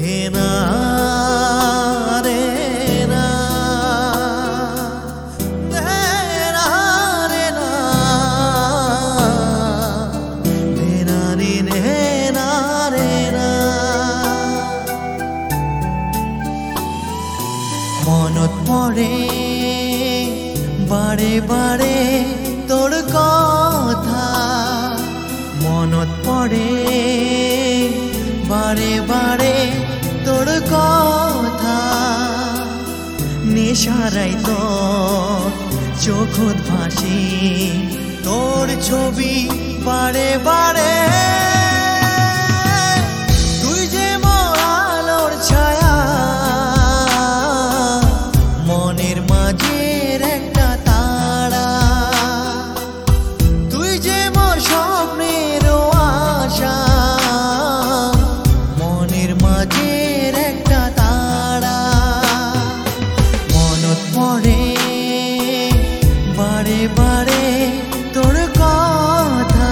না রে না রে না রে না রে না রে না মনত পড়ে বারে বারে তোর কথা মনত পড়ে বারে বারে তোর কথা নেশারাই তো চোখত ভাসি তোর ছবি বারে বারে তুই যে মোর আলোর ছায়া মনের মাঝের একটা তারা তুই যে মোর স্বপ্নের আশা মনের মাঝের একটা তারা মনত পড়ে বারে বারে তোর কথা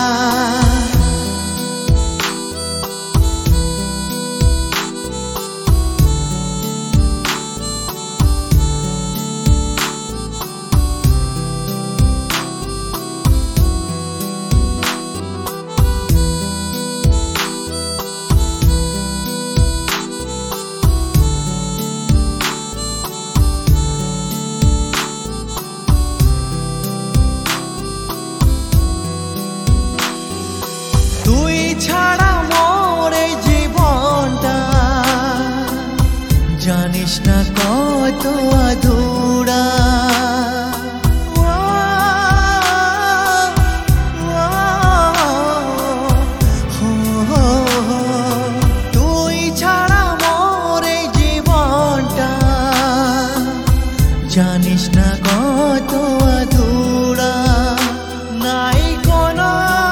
ছাড়া মোর এই জীবনটা জানিস না কত আধুরা তুই ছাড়া মোর এই জীবনটা জানিস না কত আধুরা নাই কোনো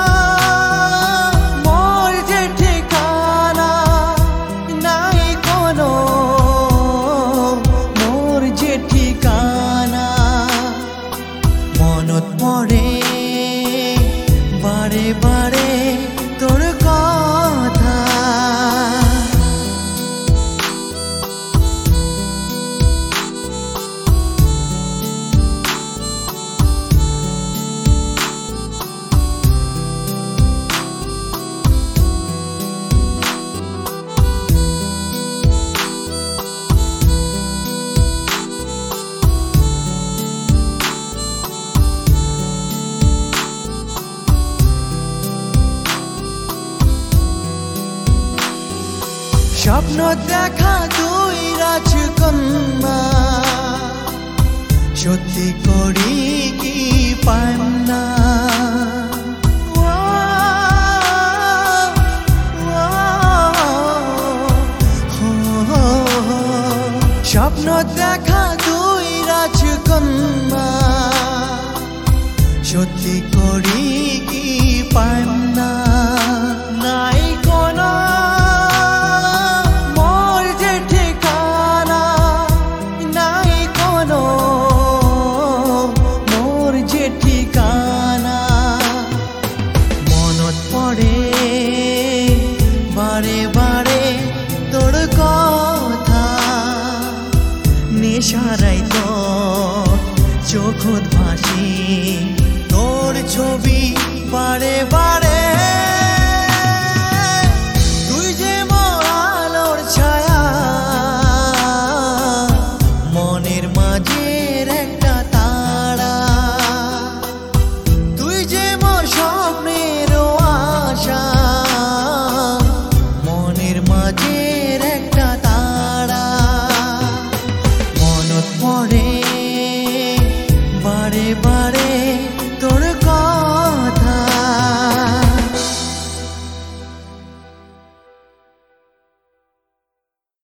মনত পড়ে বারে বারে তোর কথা স্বপ্ন দেখা দুই রাজকন্যা সত্যি করি কি পান না স্বপ্ন দেখা দুই রাজকন্যা সত্যি করি কি পান না নাই কোনো বারে বারে তোর কথা নেশারাই তো চোখত ভাসি তোর ছবি বারে বারে